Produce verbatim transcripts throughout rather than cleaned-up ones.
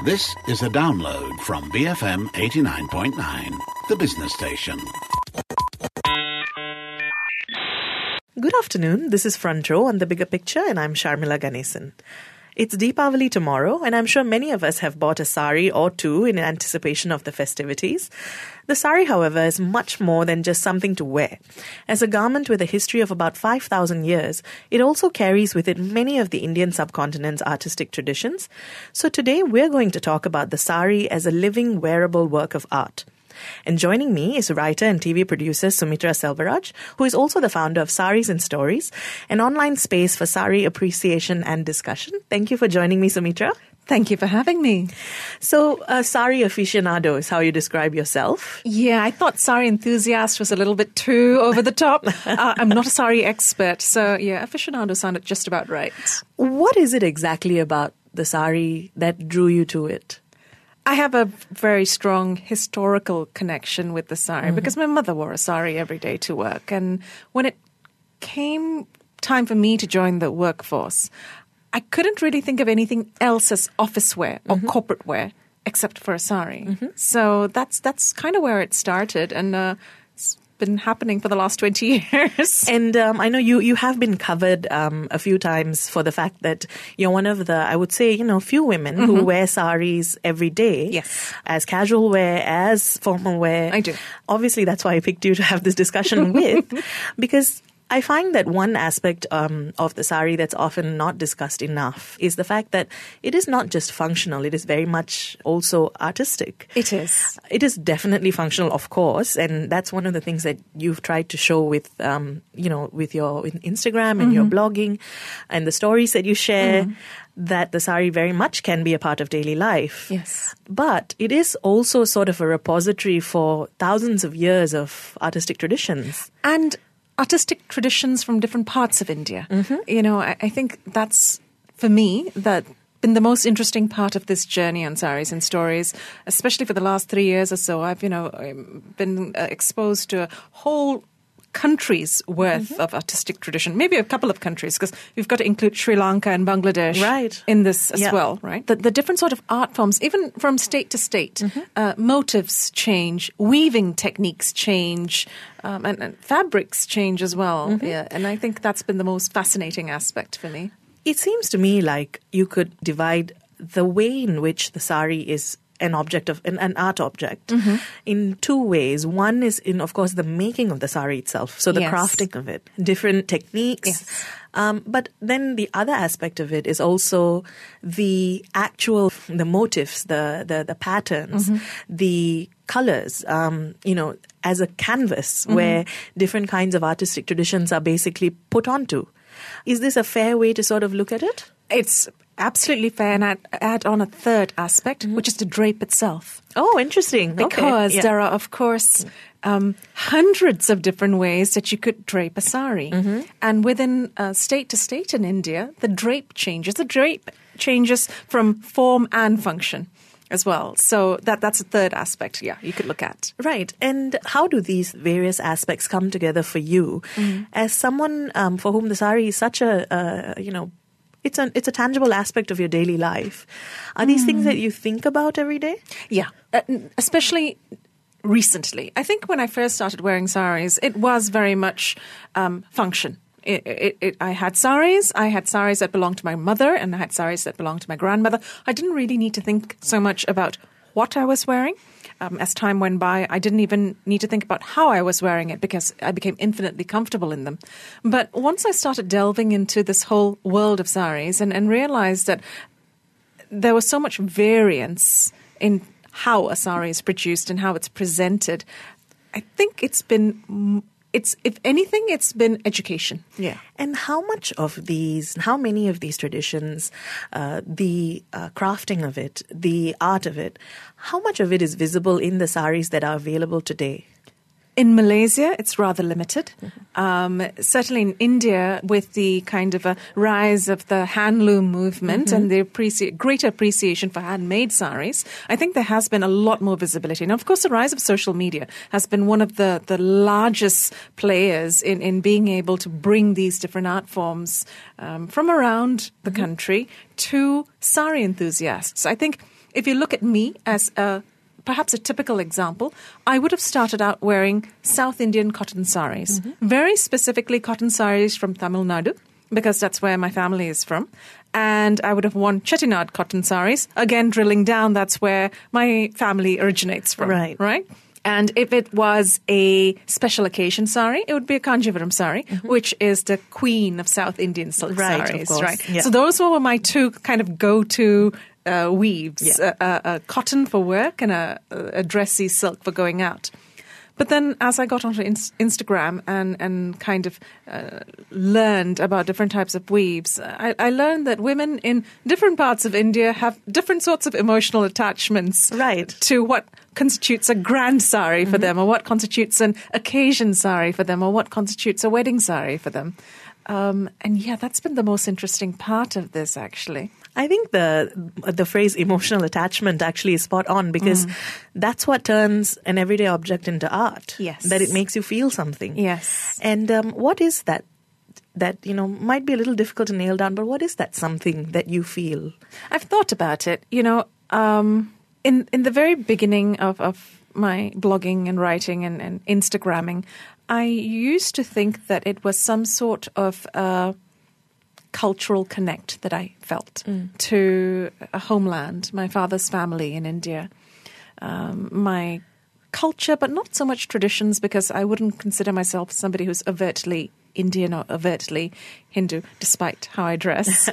This is a download from B F M eighty-nine point nine, the business station. Good afternoon, this is Front Row on The Bigger Picture and I'm Sharmila Ganesan. It's Deepavali tomorrow and I'm sure many of us have bought a sari or two in anticipation of the festivities. The sari, however, is much more than just something to wear. As a garment with a history of about five thousand years, it also carries with it many of the Indian subcontinent's artistic traditions. So today we're going to talk about the sari as a living, wearable work of art. And joining me is writer and T V producer Sumitra Selvaraj, who is also the founder of Saris and Stories, an online space for sari appreciation and discussion. Thank you for joining me, Sumitra. Thank you for having me. So, uh, sari aficionado is how you describe yourself. Yeah, I thought sari enthusiast was a little bit too over the top. uh, I'm not a sari expert, so yeah, aficionado sounded just about right. What is it exactly about the sari that drew you to it? I have a very strong historical connection with the sari mm-hmm. because my mother wore a sari every day to work. And when it came time for me to join the workforce, I couldn't really think of anything else as office wear or mm-hmm. corporate wear except for a sari. Mm-hmm. So that's that's kind of where it started. And uh, it's been happening for the last twenty years. And um, I know you, you have been covered um, a few times for the fact that you're one of the, I would say, you know, few women mm-hmm. who wear saris every day. Yes. As casual wear, as formal wear. I do. Obviously, that's why I picked you to have this discussion with, because I find that one aspect um, of the sari that's often not discussed enough is the fact that it is not just functional, it is very much also artistic. It is. It is definitely functional, of course, and that's one of the things that you've tried to show with, um, you know, with your Instagram and mm-hmm. your blogging and the stories that you share, mm-hmm. that the sari very much can be a part of daily life. Yes. But it is also sort of a repository for thousands of years of artistic traditions. And artistic traditions from different parts of India. Mm-hmm. You know, I, I think that's, for me, that been the most interesting part of this journey on Saris and Stories, especially for the last three years or so. I've, you know, been uh, exposed to a whole countries worth mm-hmm. of artistic tradition, maybe a couple of countries, because we've got to include Sri Lanka and Bangladesh right. in this as yeah. well, right? The, the different sort of art forms, even from state to state, mm-hmm. uh, motifs change, weaving techniques change, um, and, and fabrics change as well. Mm-hmm. Yeah, and I think that's been the most fascinating aspect for me. It seems to me like you could divide the way in which the sari is an object of an, an art object mm-hmm. in two ways. One is in, of course, the making of the sari itself, so the yes. crafting of it, different techniques. Yes. Um, but then the other aspect of it is also the actual, the motifs, the the, the patterns, mm-hmm. the colors, um, you know, as a canvas mm-hmm. where different kinds of artistic traditions are basically put onto. Is this a fair way to sort of look at it? It's absolutely fair, and I'd add on a third aspect, mm-hmm. which is the drape itself. Oh, interesting. Because okay. yeah. there are, of course, um, hundreds of different ways that you could drape a sari. Mm-hmm. And within uh, state to state in India, the drape changes. The drape changes from form and function as well. So that that's a third aspect, yeah, you could look at. Right. And how do these various aspects come together for you? Mm-hmm. As someone um, for whom the sari is such a, uh, you know, It's a, it's a tangible aspect of your daily life. Are these mm. things that you think about every day? Yeah, uh, especially recently. I think when I first started wearing saris, it was very much um, function. It, it, it, I had saris. I had saris that belonged to my mother, and I had saris that belonged to my grandmother. I didn't really need to think so much about what I was wearing. Um, as time went by, I didn't even need to think about how I was wearing it because I became infinitely comfortable in them. But once I started delving into this whole world of saris and, and realized that there was so much variance in how a sari is produced and how it's presented, I think it's been... It's, if anything, it's been education. Yeah. And how much of these, how many of these traditions, uh, the uh, crafting of it, the art of it, how much of it is visible in the saris that are available today? In Malaysia, it's rather limited. Mm-hmm. Um, certainly in India, with the kind of a rise of the handloom movement mm-hmm. and the appreci- greater appreciation for handmade saris, I think there has been a lot more visibility. And of course, the rise of social media has been one of the, the largest players in, in being able to bring these different art forms um, from around the mm-hmm. country to sari enthusiasts. I think if you look at me as a perhaps a typical example, I would have started out wearing South Indian cotton saris, mm-hmm. very specifically cotton saris from Tamil Nadu, because that's where my family is from. And I would have worn Chettinad cotton saris. Again, drilling down, that's where my family originates from. Right. Right? And if it was a special occasion sari, it would be a Kanjivaram sari, mm-hmm. which is the queen of South Indian silk right, saris. Of course. Right. Yeah. So those were my two kind of go-to uh, weaves, yeah. uh, uh, cotton for work and a, a dressy silk for going out. But then as I got onto in- Instagram and, and kind of uh, learned about different types of weaves, I, I learned that women in different parts of India have different sorts of emotional attachments right. to what constitutes a grand sari mm-hmm. for them, or what constitutes an occasion sari for them, or what constitutes a wedding sari for them. Um, and yeah, that's been the most interesting part of this, actually. I think the the phrase emotional attachment actually is spot on, because mm. that's what turns an everyday object into art. Yes. That it makes you feel something. Yes. And um, what is that? That, you know, might be a little difficult to nail down, but what is that something that you feel? I've thought about it. You know, um, in, in the very beginning of, of my blogging and writing and, and Instagramming, I used to think that it was some sort of uh, cultural connect that I felt mm. to a homeland, my father's family in India, um, my culture, but not so much traditions, because I wouldn't consider myself somebody who's overtly Indian or overtly Hindu, despite how I dress.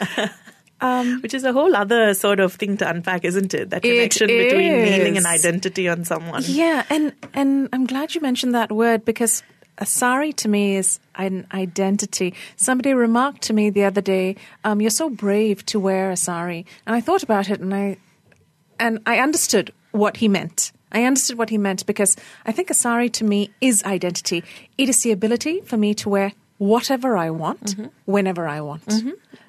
Um, Which is a whole other sort of thing to unpack, isn't it? That connection it between is. nailing an identity on someone. Yeah, and, and I'm glad you mentioned that word, because a sari to me is an identity. Somebody remarked to me the other day, um, "You're so brave to wear a sari." And I thought about it, and I and I understood what he meant. I understood what he meant, because I think a sari to me is identity. It is the ability for me to wear whatever I want, mm-hmm. whenever I want. Mm-hmm.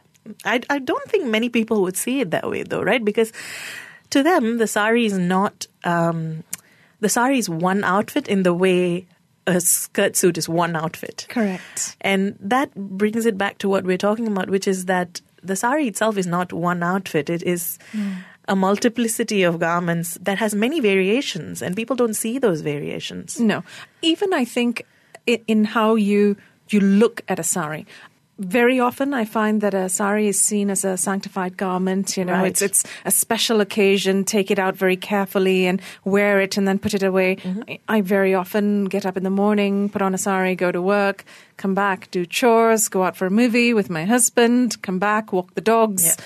I, I don't think many people would see it that way, though, right? Because to them, the sari is not um, the sari is one outfit in the way a skirt suit is one outfit. Correct. And that brings it back to what we're talking about, which is that the sari itself is not one outfit. It is mm. a multiplicity of garments that has many variations, and people don't see those variations. No. Even I think in how you you look at a sari. Very often I find that a sari is seen as a sanctified garment. You know, right. it's it's a special occasion, take it out very carefully and wear it and then put it away. Mm-hmm. I, I very often get up in the morning, put on a sari, go to work, come back, do chores, go out for a movie with my husband, come back, walk the dogs. Yeah.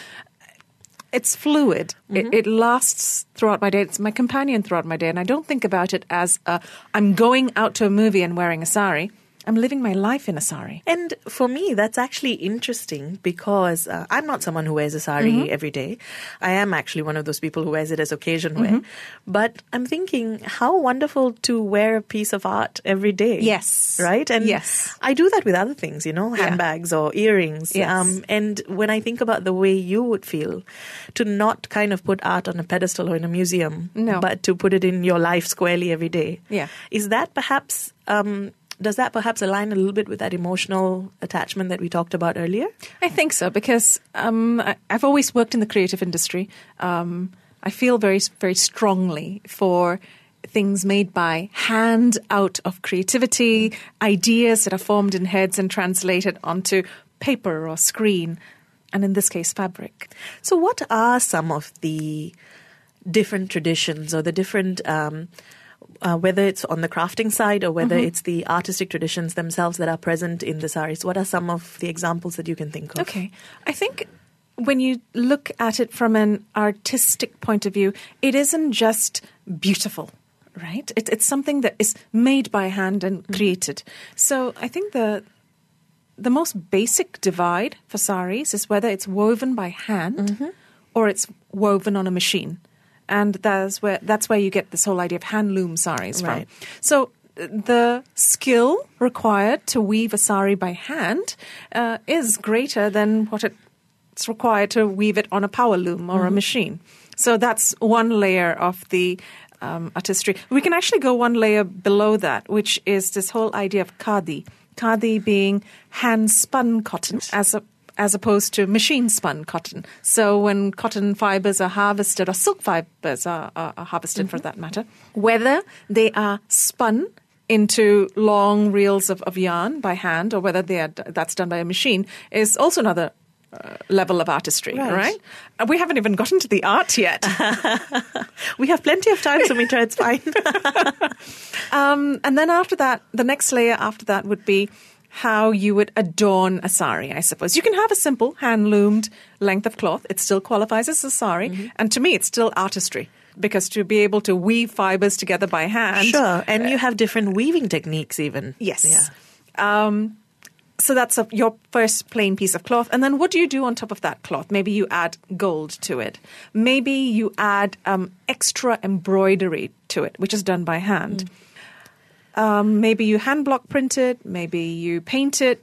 It's fluid. Mm-hmm. It, it lasts throughout my day. It's my companion throughout my day. And I don't think about it as a, I'm going out to a movie and wearing a sari. I'm living my life in a sari. And for me, that's actually interesting, because uh, I'm not someone who wears a sari mm-hmm. every day. I am actually one of those people who wears it as occasion wear. Mm-hmm. But I'm thinking, how wonderful to wear a piece of art every day. Yes. Right? And yes. I do that with other things, you know, handbags yeah. or earrings. Yes. Um, and when I think about the way you would feel to not kind of put art on a pedestal or in a museum, no. but to put it in your life squarely every day. Yeah. Is that perhaps... Um, Does that perhaps align a little bit with that emotional attachment that we talked about earlier? I think so, because um, I, I've always worked in the creative industry. Um, I feel very, very strongly for things made by hand, out of creativity, ideas that are formed in heads and translated onto paper or screen, and in this case, fabric. So what are some of the different traditions or the different... Um, Uh, whether it's on the crafting side or whether mm-hmm. it's the artistic traditions themselves that are present in the saris, what are some of the examples that you can think of? Okay. I think when you look at it from an artistic point of view, it isn't just beautiful, right? It, it's something that is made by hand and mm-hmm. created. So I think the the most basic divide for saris is whether it's woven by hand mm-hmm. or it's woven on a machine. And that's where that's where you get this whole idea of handloom saris from. Right. So the skill required to weave a sari by hand uh, is greater than what it's required to weave it on a power loom or mm-hmm. a machine. So that's one layer of the um, artistry. We can actually go one layer below that, which is this whole idea of khadi. Khadi being hand-spun cotton as a as opposed to machine-spun cotton. So when cotton fibers are harvested, or silk fibers are, are, are harvested for that matter, whether they are spun into long reels of, of yarn by hand or whether they are, that's done by a machine is also another uh, level of artistry, Right. right? Uh, we haven't even gotten to the art yet. We have plenty of time, Sumitra. It's fine. um, and then after that, the next layer after that would be how you would adorn a sari, I suppose. You can have a simple hand-loomed length of cloth. It still qualifies as a sari. Mm-hmm. And to me, it's still artistry. Because to be able to weave fibers together by hand. Sure. And uh, you have different weaving techniques even. Yes. Yeah. Um, so that's a, your first plain piece of cloth. And then what do you do on top of that cloth? Maybe you add gold to it. Maybe you add um, extra embroidery to it, which is done by hand. Mm. Um, maybe you hand block print it. Maybe you paint it.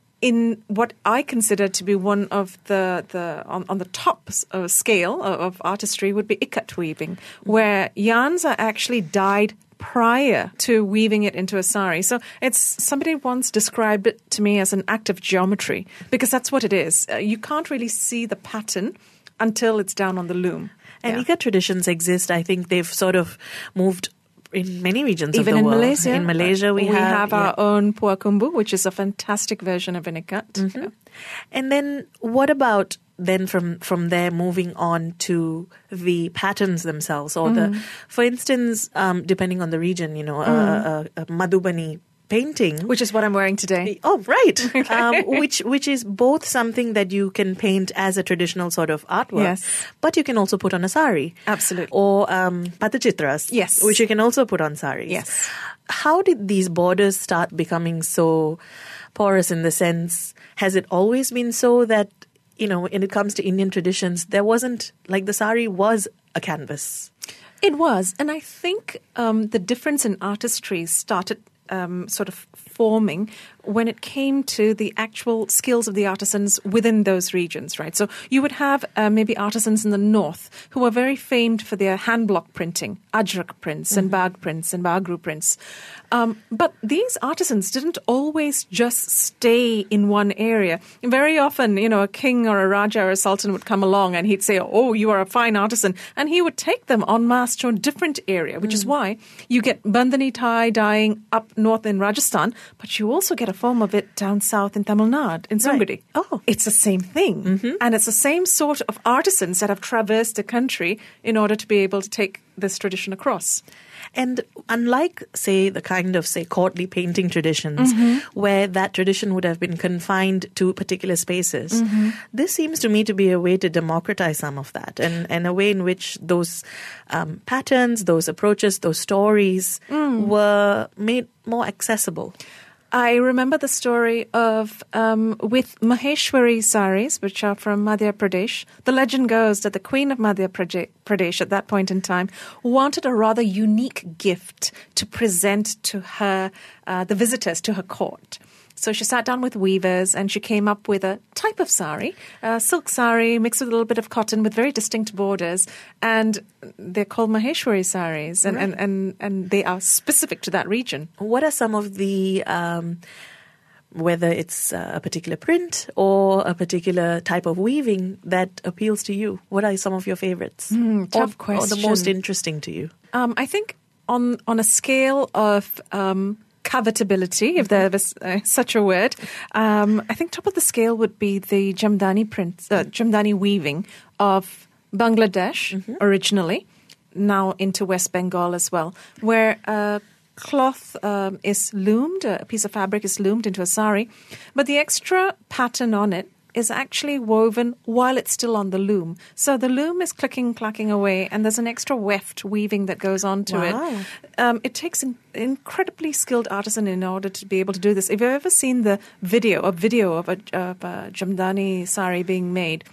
In what I consider to be one of the, the on, on the top uh, scale of, of artistry would be ikat weaving, where yarns are actually dyed prior to weaving it into a sari. So it's somebody once described it to me as an act of geometry, because that's what it is. Uh, you can't really see the pattern until it's down on the loom. And yeah. ikat traditions exist. I think they've sort of moved in many regions Even of the in world. Malaysia. In Malaysia, we, we have, have, our yeah. own puakumbu, which is a fantastic version of an ikat. Mm-hmm. Yeah. And then what about then from, from there moving on to the patterns themselves? Or mm. the, for instance, um, depending on the region, you know, mm. a, a, a Madhubani painting, which is what I'm wearing today. Oh, right. Okay. Um, which which is both something that you can paint as a traditional sort of artwork, yes. but you can also put on a sari. Absolutely. Or um, patachitras, yes. which you can also put on saris. Yes. How did these borders start becoming so porous in the sense, has it always been so that, you know, when it comes to Indian traditions, there wasn't, like the sari was a canvas? It was. And I think um, the difference in artistry started Um, sort of forming when it came to the actual skills of the artisans within those regions, right? So you would have uh, maybe artisans in the north who are very famed for their hand block printing, ajrak prints mm-hmm. and bag prints and bagru prints. Um, but these artisans didn't always just stay in one area. Very often, you know, a king or a raja or a sultan would come along and he'd say, oh, you are a fine artisan. And he would take them en masse to a different area, which mm. is why you get bandhani tie dyeing up north in Rajasthan, but you also get a form of it down south in Tamil Nadu, in Sungudi. Right. Oh. It's the same thing. Mm-hmm. And it's the same sort of artisans that have traversed the country in order to be able to take this tradition across. And unlike, say, the kind of, say, courtly painting traditions, mm-hmm. where that tradition would have been confined to particular spaces, mm-hmm. this seems to me to be a way to democratize some of that, and, and a way in which those um, patterns, those approaches, those stories mm. were made more accessible. I remember the story of, um, with Maheshwari saris, which are from Madhya Pradesh. The legend goes that the queen of Madhya Pradesh at that point in time wanted a rather unique gift to present to her, uh, the visitors to her court. So she sat down with weavers and she came up with a type of sari, a silk sari mixed with a little bit of cotton with very distinct borders. And they're called Maheshwari saris, and, right. and, and, and they are specific to that region. What are some of the, um, whether it's a particular print or a particular type of weaving that appeals to you? What are some of your favorites? Mm, tough or, question. Or the most interesting to you? Um, I think on, on a scale of... Um, covetability, if there was uh, such a word. Um, I think top of the scale would be the Jamdani print, uh, Jamdani weaving of Bangladesh mm-hmm. originally, now into West Bengal as well, where uh, cloth um, is loomed, a piece of fabric is loomed into a sari, but the extra pattern on it is actually woven while it's still on the loom. So the loom is clicking, clacking away, and there's an extra weft weaving that goes onto wow. it. Um, it takes an incredibly skilled artisan in order to be able to do this. If you've ever seen the video, a video of a, of a Jamdani sari being made,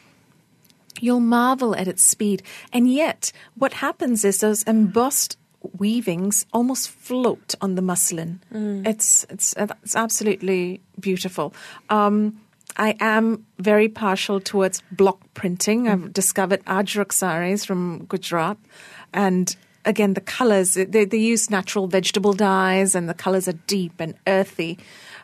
you'll marvel at its speed. And yet, what happens is those embossed weavings almost float on the muslin. Mm. It's, it's, it's absolutely beautiful. Um, I am very partial towards block printing. Mm. I've discovered ajrak saris from Gujarat. And again, the colors, they, they use natural vegetable dyes and the colors are deep and earthy.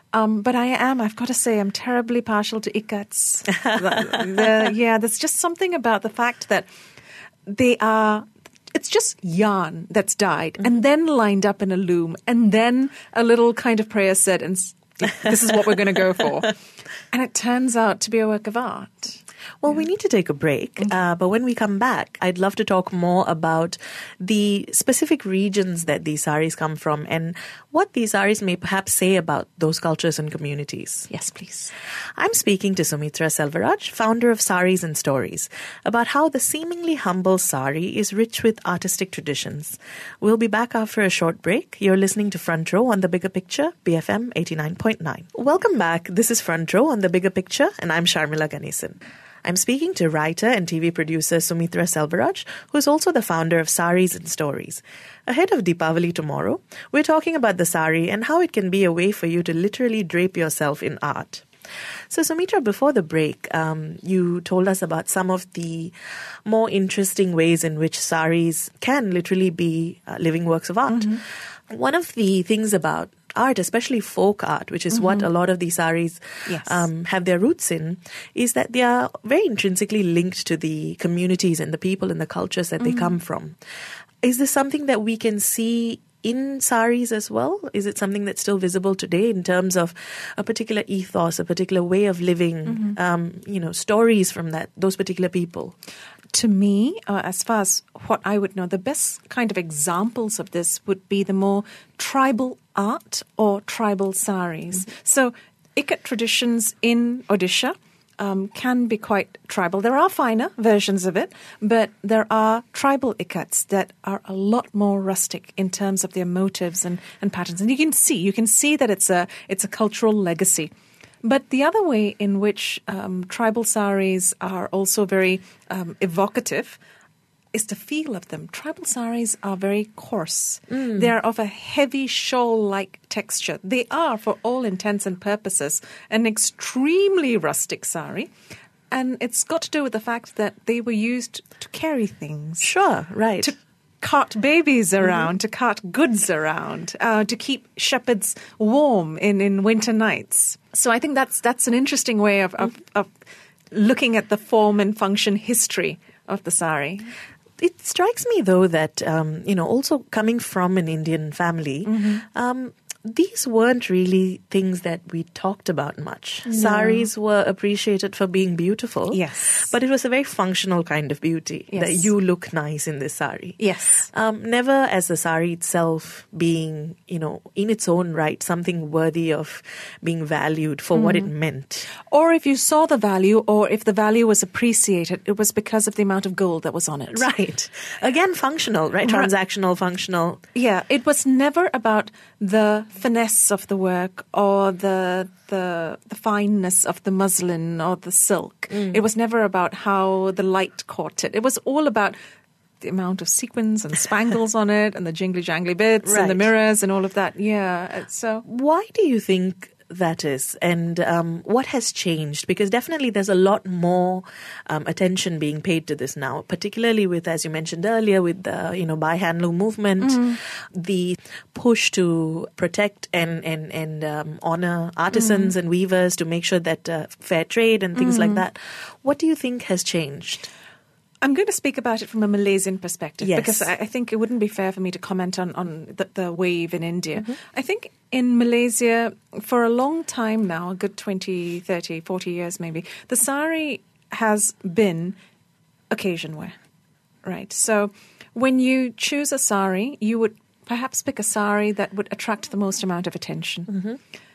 Um, but I am, I've got to say, I'm terribly partial to ikats. the, the, yeah, there's just something about the fact that they are, it's just yarn that's dyed mm-hmm. and then lined up in a loom and then a little kind of prayer said, and this is what we're going to go for. And it turns out to be a work of art. Well, yeah. we need to take a break, mm-hmm. uh, but when we come back, I'd love to talk more about the specific regions that these saris come from and what these saris may perhaps say about those cultures and communities. Yes, please. I'm speaking to Sumitra Selvaraj, founder of Saris and Stories, about how the seemingly humble sari is rich with artistic traditions. We'll be back after a short break. You're listening to Front Row on The Bigger Picture, B F M eighty-nine point nine. Welcome back. This is Front Row on The Bigger Picture, and I'm Sharmila Ganesan. I'm speaking to writer and T V producer Sumitra Selvaraj, who is also the founder of Saris and Stories. Ahead of Deepavali tomorrow, we're talking about the sari and how it can be a way for you to literally drape yourself in art. So, Sumitra, before the break, um, you told us about some of the more interesting ways in which saris can literally be uh, living works of art. Mm-hmm. One of the things about art, especially folk art, which is mm-hmm. what a lot of these saris yes. um, have their roots in, is that they are very intrinsically linked to the communities and the people and the cultures that mm-hmm. they come from. Is this something that we can see in saris as well? Is it something that's still visible today in terms of a particular ethos, a particular way of living, mm-hmm. um, you know, stories from that those particular people? To me, uh, as far as what I would know, the best kind of examples of this would be the more tribal art or tribal saris. Mm-hmm. So, Ikat traditions in Odisha um, can be quite tribal. There are finer versions of it, but there are tribal ikats that are a lot more rustic in terms of their motives and, and patterns. And you can see, you can see that it's a it's a cultural legacy. But the other way in which um, tribal saris are also very um, evocative is the feel of them. Tribal saris are very coarse. Mm. They are of a heavy shawl-like texture. They are, for all intents and purposes, an extremely rustic sari. And it's got to do with the fact that they were used to carry things. Sure, right. To cart babies around, mm-hmm. to cart goods around, uh, to keep shepherds warm in, in winter nights. So I think that's that's an interesting way of, of, of looking at the form and function history of the sari. It strikes me, though, that, um, you know, also coming from an Indian family, mm-hmm. um, these weren't really things that we talked about much. No. Saris were appreciated for being beautiful. Yes. But it was a very functional kind of beauty, yes. that you look nice in this sari. Yes. Um, never as the sari itself being, you know, in its own right, something worthy of being valued for mm. what it meant. Or if you saw the value, or if the value was appreciated, it was because of the amount of gold that was on it. Right. Again, functional, right? Transactional, functional. Yeah. It was never about the finesse of the work or the the the fineness of the muslin or the silk. Mm. It was never about how the light caught it. It was all about the amount of sequins and spangles on it and the jingly jangly bits right. and the mirrors and all of that. Yeah. So why do you think that is, and um, what has changed? Because definitely there's a lot more um, attention being paid to this now, particularly with, as you mentioned earlier, with the, you know, Buy Handloom movement, mm. the push to protect and, and, and um, honor artisans mm. and weavers to make sure that uh, fair trade and things mm. like that. What do you think has changed? I'm going to speak about it from a Malaysian perspective, yes. because I, I think it wouldn't be fair for me to comment on, on the, the wave in India. Mm-hmm. I think in Malaysia, for a long time now, a good twenty, thirty, forty years maybe, the sari has been occasion wear, right? So when you choose a sari, you would perhaps pick a sari that would attract the most amount of attention. Mm-hmm.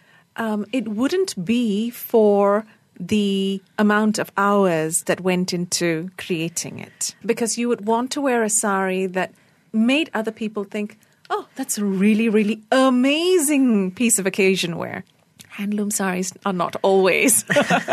Um, it wouldn't be for the amount of hours that went into creating it, because you would want to wear a sari that made other people think, oh, that's a really, really amazing piece of occasion wear. Handloom saris are not always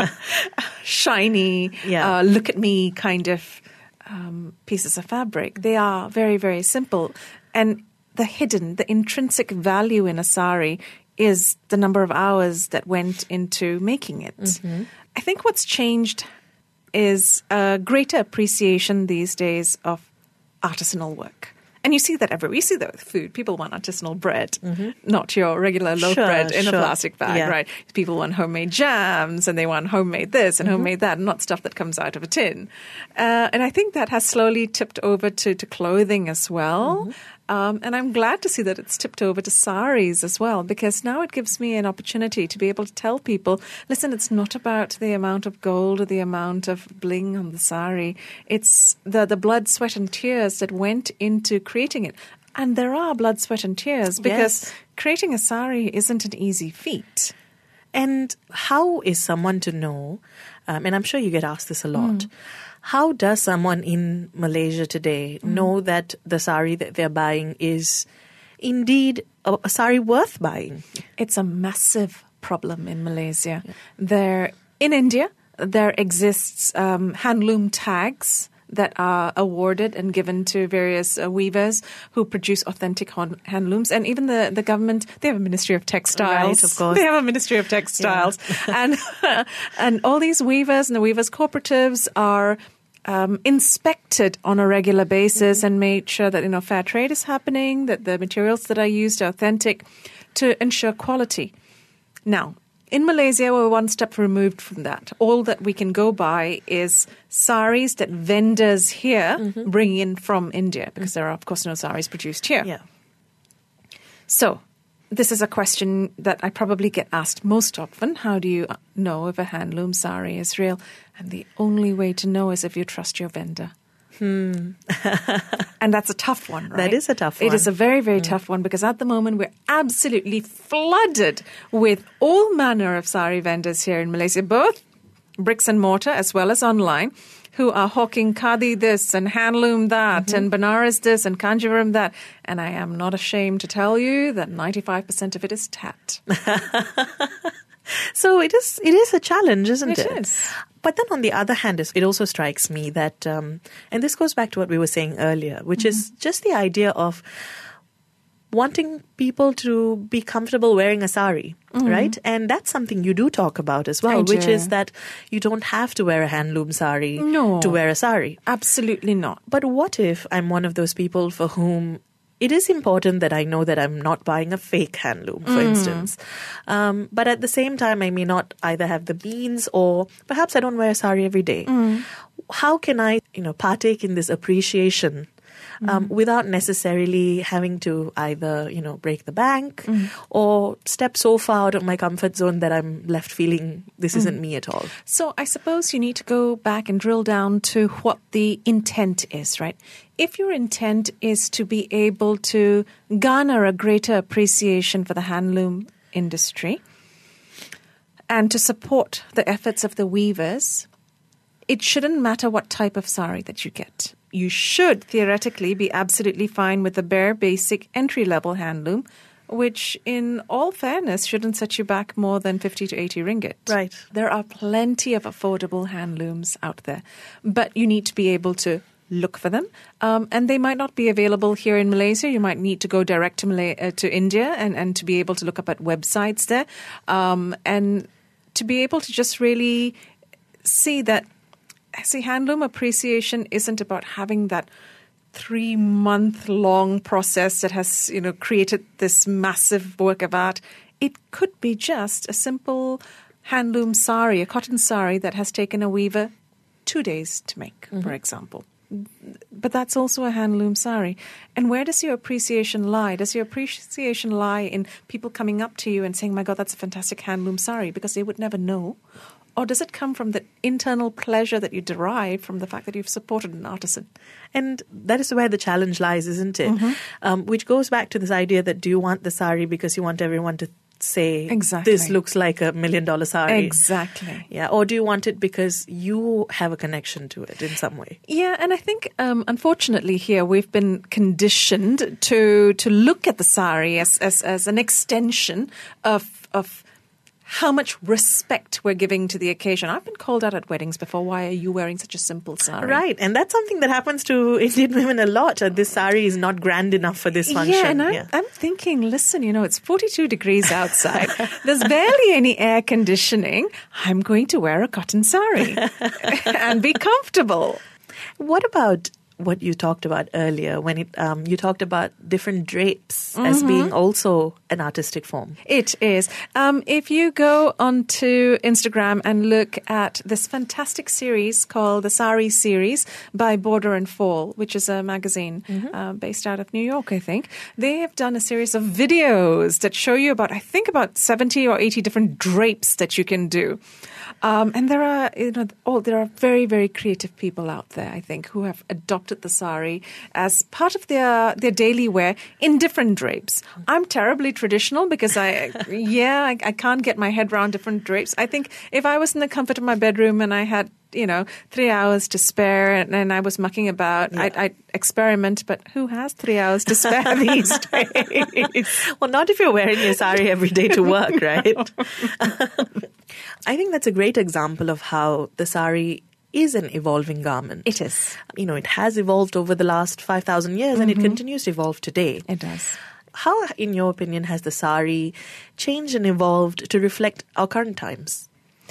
shiny, yeah. uh, look at me kind of um, pieces of fabric. They are very, very simple. And the hidden, the intrinsic value in a sari is the number of hours that went into making it. Mm-hmm. I think what's changed is a greater appreciation these days of artisanal work And you see that everywhere. You see that with food. People want artisanal bread, mm-hmm. not your regular loaf sure, bread in sure. a plastic bag, yeah. right? People want homemade jams and they want homemade this and mm-hmm. homemade that, and not stuff that comes out of a tin. Uh, and I think that has slowly tipped over to, to clothing as well. Mm-hmm. Um, and I'm glad to see that it's tipped over to saris as well, because now it gives me an opportunity to be able to tell people, listen, it's not about the amount of gold or the amount of bling on the sari. It's the, the blood, sweat and tears that went into creating it. And there are blood, sweat and tears because yes. creating a sari isn't an easy feat. And how is someone to know, um, and I'm sure you get asked this a lot, mm. how does someone in Malaysia today mm. know that the sari that they're buying is indeed a, a sari worth buying? It's a massive problem in Malaysia. Yeah. There, in India, there exists um, handloom tags that are awarded and given to various uh, weavers who produce authentic hon- handlooms. And even the, the government, they have a Ministry of Textiles. Right, of course. They have a Ministry of Textiles. Yeah. and and all these weavers and the weavers' cooperatives are um, inspected on a regular basis mm-hmm. and made sure that, you know, fair trade is happening, that the materials that are used are authentic to ensure quality. Now, in Malaysia, we're one step removed from that. All that we can go by is saris that vendors here mm-hmm. bring in from India, because there are, of course, no saris produced here. Yeah. So this is a question that I probably get asked most often. How do you know if a handloom sari is real? And the only way to know is if you trust your vendor. Hmm. And that's a tough one, right? That is a tough one. It is a very, very mm. tough one, because at the moment we're absolutely flooded with all manner of sari vendors here in Malaysia, both bricks and mortar as well as online, who are hawking khadi this and handloom that mm-hmm. and Banaras this and Kanjivaram that. And I am not ashamed to tell you that ninety-five percent of it is tat. So it is it is a challenge, isn't it? It is. But then on the other hand, it also strikes me that, um, and this goes back to what we were saying earlier, which mm-hmm. is just the idea of wanting people to be comfortable wearing a sari, mm-hmm. right? And that's something you do talk about as well, I which do. is that you don't have to wear a handloom sari no, to wear a sari. Absolutely not. But what if I'm one of those people for whom it is important that I know that I'm not buying a fake handloom, for mm. instance. Um, but at the same time, I may not either have the means, or perhaps I don't wear a sari every day. Mm. How can I, you know, partake in this appreciation um, mm. without necessarily having to either, you know, break the bank mm. or step so far out of my comfort zone that I'm left feeling this mm. isn't me at all? So I suppose you need to go back and drill down to what the intent is, right? If your intent is to be able to garner a greater appreciation for the handloom industry and to support the efforts of the weavers, it shouldn't matter what type of sari that you get. You should theoretically be absolutely fine with the bare basic entry-level handloom, which in all fairness shouldn't set you back more than fifty to eighty ringgit. Right. There are plenty of affordable handlooms out there, but you need to be able to look for them. Um, and they might not be available here in Malaysia. You might need to go direct to Malay- uh, to India and, and to be able to look up at websites there. Um, and to be able to just really see that, see, handloom appreciation isn't about having that three-month-long process that has, you know, created this massive work of art. It could be just a simple handloom sari, a cotton sari that has taken a weaver two days to make, mm-hmm. for example. But that's also a handloom sari. And where does your appreciation lie? Does your appreciation lie in people coming up to you and saying, my God, that's a fantastic handloom sari, because they would never know? Or does it come from the internal pleasure that you derive from the fact that you've supported an artisan? And that is where the challenge lies, isn't it? Mm-hmm. Um, which goes back to this idea that do you want the sari because you want everyone to say, exactly. this looks like a million dollar sari. Exactly. Yeah. Or do you want it because you have a connection to it in some way? Yeah. And I think, um, unfortunately here, we've been conditioned to, to look at the sari as, as, as an extension of, of how much respect we're giving to the occasion. I've been called out at weddings before. Why are you wearing such a simple sari? Right. And that's something that happens to Indian women a lot. Uh, this sari is not grand enough for this function. Yeah, and I'm, yeah. I'm thinking, listen, you know, it's forty-two degrees outside. There's barely any air conditioning. I'm going to wear a cotton sari and be comfortable. What about what you talked about earlier when it um, you talked about different drapes mm-hmm. as being also an artistic form. It is. Um, if you go onto Instagram and look at this fantastic series called the Sari series by Border and Fall, which is a magazine mm-hmm. uh, based out of New York, I think, they have done a series of videos that show you about, I think, about seventy or eighty different drapes that you can do. Um, and there are, you know, oh, there are very, very creative people out there, I think, who have adopted the sari as part of their their daily wear in different drapes. I'm terribly traditional because I, yeah, I, I can't get my head around different drapes. I think if I was in the comfort of my bedroom and I had, you know, three hours to spare and, and I was mucking about, yeah. I'd, I'd experiment, but who has three hours to spare these days? Well, not if you're wearing your sari every day to work, right? I think that's a great example of how the sari is an evolving garment. It is. You know, it has evolved over the last five thousand years mm-hmm. and it continues to evolve today. It does. How, in your opinion, has the sari changed and evolved to reflect our current times?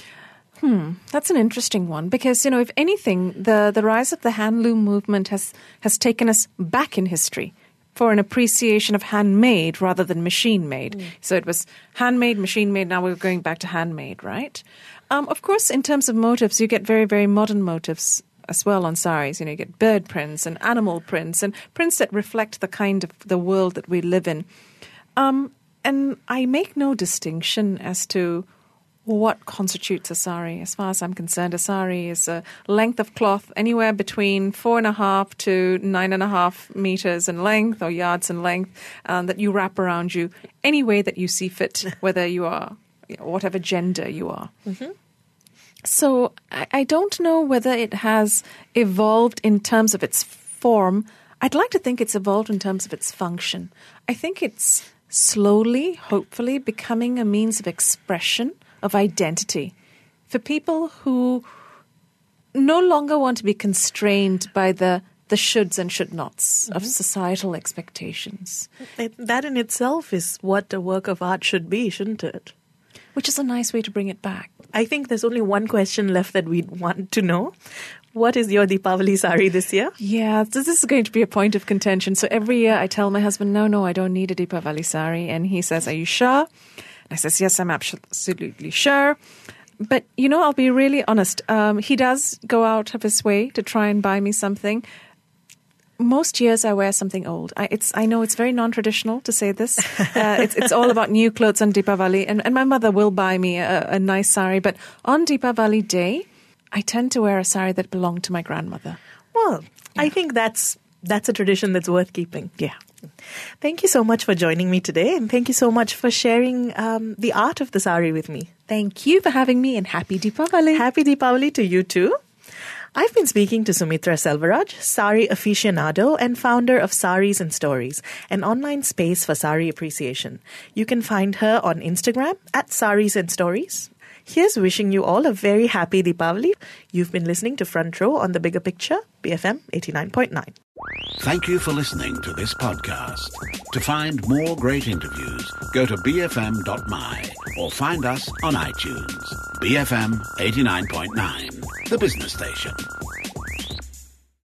Hmm, that's an interesting one because, you know, if anything, the, the rise of the handloom movement has, has taken us back in history for an appreciation of handmade rather than machine-made. Mm. So it was handmade, machine-made, now we're going back to handmade, right? Um, of course, in terms of motifs, you get very, very modern motifs as well on saris. You know, you get bird prints and animal prints and prints that reflect the kind of the world that we live in. Um, and I make no distinction as to what constitutes a sari. As far as I'm concerned, a sari is a length of cloth anywhere between four and a half to nine and a half meters in length or yards in length um, that you wrap around you any way that you see fit, whether you are, you know, whatever gender you are. Mm-hmm. So I, I don't know whether it has evolved in terms of its form. I'd like to think it's evolved in terms of its function. I think it's slowly, hopefully, becoming a means of expression, of identity for people who no longer want to be constrained by the the shoulds and should nots mm-hmm. of societal expectations. It, that in itself is what a work of art should be, shouldn't it? Which is a nice way to bring it back. I think there's only one question left that we want to know. What is your Deepavali sari this year? Yeah, so this is going to be a point of contention. So every year I tell my husband, no, no, I don't need a Deepavali sari. And he says, are you sure? I says, yes, I'm absolutely sure. But, you know, I'll be really honest. Um, he does go out of his way to try and buy me something. Most years I wear something old. I, it's, I know it's very non-traditional to say this. Uh, it's, it's all about new clothes on Deepavali. And, and my mother will buy me a, a nice sari. But on Deepavali day, I tend to wear a sari that belonged to my grandmother. Well, yeah. I think that's that's a tradition that's worth keeping. Yeah. Thank you so much for joining me today, and thank you so much for sharing um, the art of the sari with me. Thank you for having me, and happy Deepavali. Happy Deepavali to you too. I've been speaking to Sumitra Selvaraj, sari aficionado and founder of Saris and Stories, an online space for sari appreciation. You can find her on Instagram at Saris and Stories. Here's wishing you all a very happy Deepavali. You've been listening to Front Row on The Bigger Picture, B F M eighty-nine point nine. Thank you for listening to this podcast. To find more great interviews, go to b f m dot m y or find us on iTunes. B F M eighty-nine point nine, the business station.